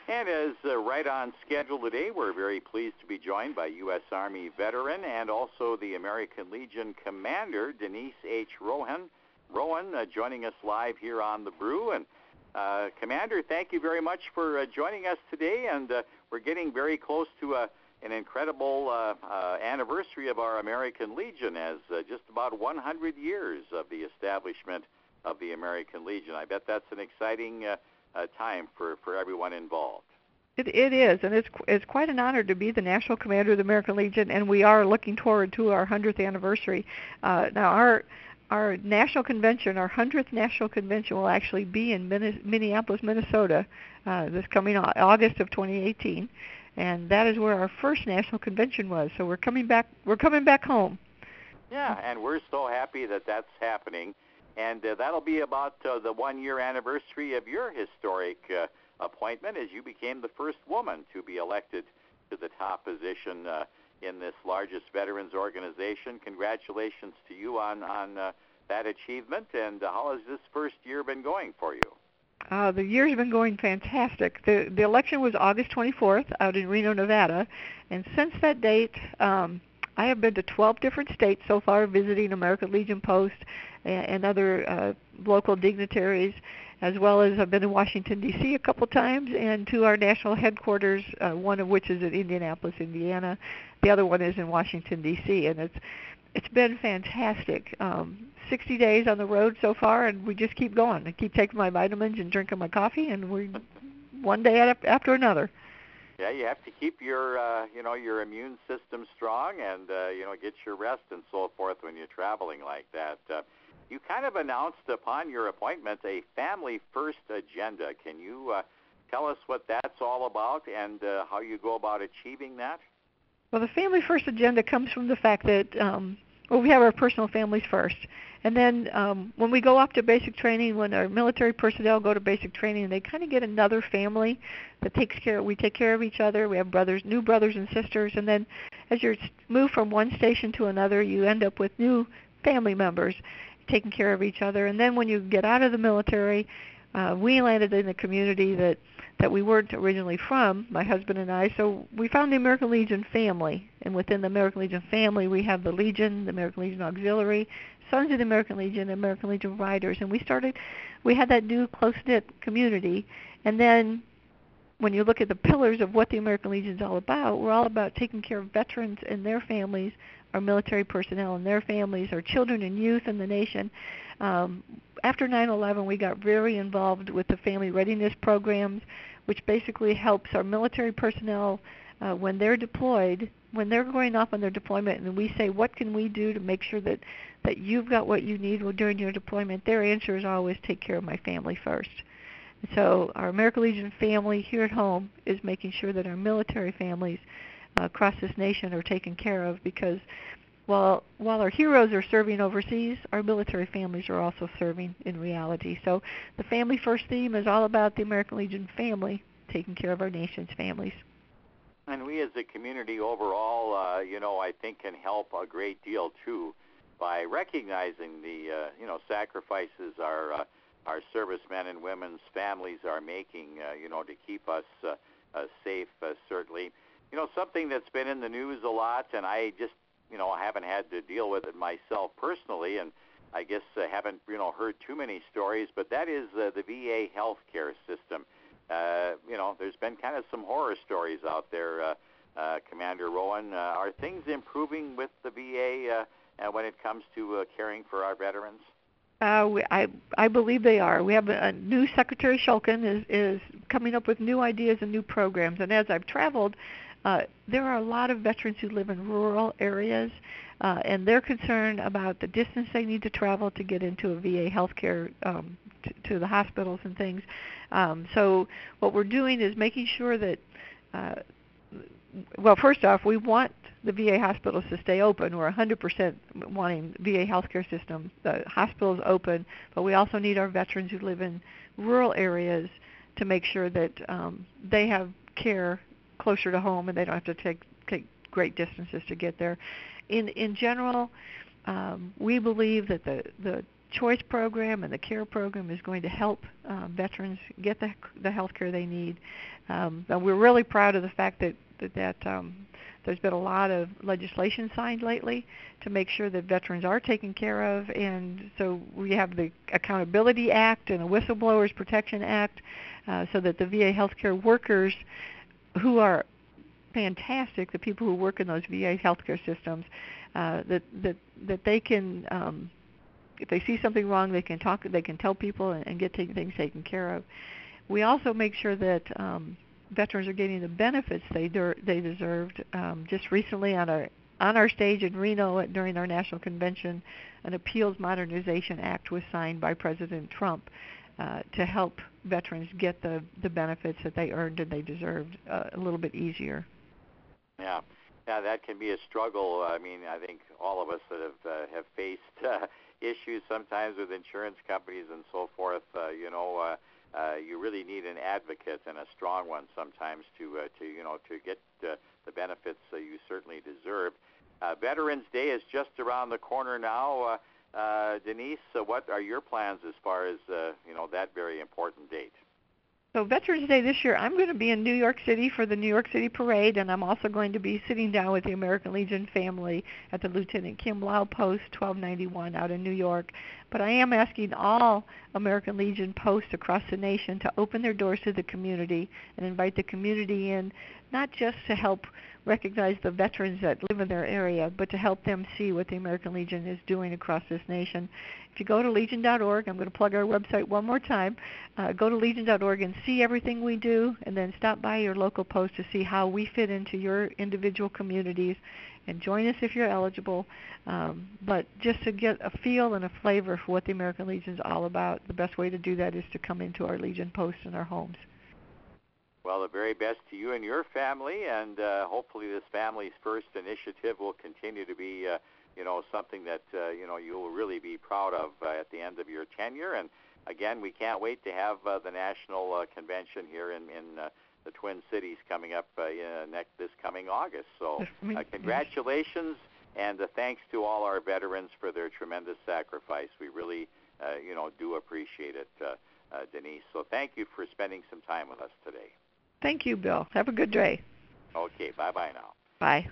And as right on schedule today, we're very pleased to be joined by U.S. Army veteran and also the American Legion commander, Denise H. Rowan. Rowan joining us live here on The Brew. And Commander, thank you very much for joining us today. And we're getting very close to an incredible anniversary of our American Legion, as just about 100 years of the establishment of the American Legion. I bet that's an exciting time for everyone involved. It is, and it's quite an honor to be the National Commander of the American Legion, and we are looking forward to our 100th anniversary. Now, our national convention, our 100th national convention, will actually be in Minneapolis, Minnesota, this coming August of 2018, and that is where our first national convention was. So we're coming back home. Yeah, and we're so happy that that's happening. And that'll be about the one-year anniversary of your historic appointment, as you became the first woman to be elected to the top position in this largest veterans organization. Congratulations to you on that achievement. And how has this first year been going for you? The year's been going fantastic. The election was August 24th out in Reno, Nevada. And since that date, I have been to 12 different states so far, visiting American Legion Post and other local dignitaries, as well as I've been in Washington, D.C. a couple times, and to our national headquarters, one of which is in Indianapolis, Indiana. The other one is in Washington, D.C., and it's been fantastic. 60 days on the road so far, and we just keep going. I keep taking my vitamins and drinking my coffee, and we one day after another. Yeah, you have to keep your your immune system strong, and get your rest and so forth when you're traveling like that. You kind of announced upon your appointment a family first agenda. Can you tell us what that's all about and how you go about achieving that? Well, the family first agenda comes from the fact that we have our personal families first. And then when we go off to basic training, when our military personnel go to basic training, they kind of get another family that we take care of each other. We have new brothers and sisters. And then as you move from one station to another, you end up with new family members taking care of each other. And then when you get out of the military, we landed in a community that we weren't originally from, my husband and I, so we found the American Legion family. And within the American Legion family, we have the Legion, the American Legion Auxiliary, Sons of the American Legion, and American Legion Riders. And we had that new close-knit community. And then when you look at the pillars of what the American Legion is all about, we're all about taking care of veterans and their families, our military personnel and their families, our children and youth in the nation. After 9/11, we got very involved with the family readiness programs, which basically helps our military personnel when they're deployed, when they're going off on their deployment, and we say, what can we do to make sure that you've got what you need during your deployment? Their answer is always, take care of my family first. So our American Legion family here at home is making sure that our military families across this nation are taken care of, because while our heroes are serving overseas, our military families are also serving in reality. So the Family First theme is all about the American Legion family taking care of our nation's families. And we as a community overall, I think can help a great deal too by recognizing the sacrifices our servicemen and women's families are making, to keep us safe, certainly. Something that's been in the news a lot, and I just, haven't had to deal with it myself personally, and I guess haven't, heard too many stories, but that is the VA healthcare system. There's been kind of some horror stories out there, Commander Rowan. Are things improving with the VA when it comes to caring for our veterans? I believe they are. We have a new Secretary Shulkin is coming up with new ideas and new programs. And as I've traveled, there are a lot of veterans who live in rural areas, and they're concerned about the distance they need to travel to get into a VA healthcare, to the hospitals and things. So what we're doing is making sure that, first off, we want the VA hospitals to stay open. We're 100% wanting VA healthcare system, the hospitals open, but we also need our veterans who live in rural areas to make sure that they have care closer to home and they don't have to take great distances to get there. In general, we believe that the Choice program and the CARE program is going to help veterans get the health care they need. And we're really proud of the fact that there's been a lot of legislation signed lately to make sure that veterans are taken care of. And so we have the Accountability Act and the Whistleblowers Protection Act, so that the VA healthcare workers, who are fantastic, the people who work in those VA healthcare systems, that they can, if they see something wrong, they can tell people and get things taken care of. We also make sure that veterans are getting the benefits they deserved. Just recently on our stage in Reno during our national convention, an Appeals Modernization Act was signed by President Trump to help veterans get the benefits that they earned and they deserved a little bit easier. Yeah, that can be a struggle. I mean, I think all of us that have faced issues sometimes with insurance companies and so forth, you really need an advocate and a strong one sometimes to get the benefits you certainly deserve. Veterans Day is just around the corner now. Denise, what are your plans as far as that very important date? So Veterans Day this year, I'm going to be in New York City for the New York City Parade, and I'm also going to be sitting down with the American Legion family at the Lieutenant Kim Lau Post 1291 out in New York. But I am asking all American Legion posts across the nation to open their doors to the community and invite the community in, not just to help recognize the veterans that live in their area, but to help them see what the American Legion is doing across this nation. If you go to legion.org, I'm going to plug our website one more time, go to legion.org and see everything we do, and then stop by your local post to see how we fit into your individual communities, and join us if you're eligible. But just to get a feel and a flavor for what the American Legion is all about, the best way to do that is to come into our Legion posts in our homes. Well, the very best to you and your family, and hopefully this Families First initiative will continue to be, something that, you will really be proud of at the end of your tenure. And again, we can't wait to have the national convention here in the Twin Cities coming up this coming August. So congratulations, and thanks to all our veterans for their tremendous sacrifice. We really, do appreciate it, Denise. So thank you for spending some time with us today. Thank you, Bill. Have a good day. Okay, bye-bye now. Bye.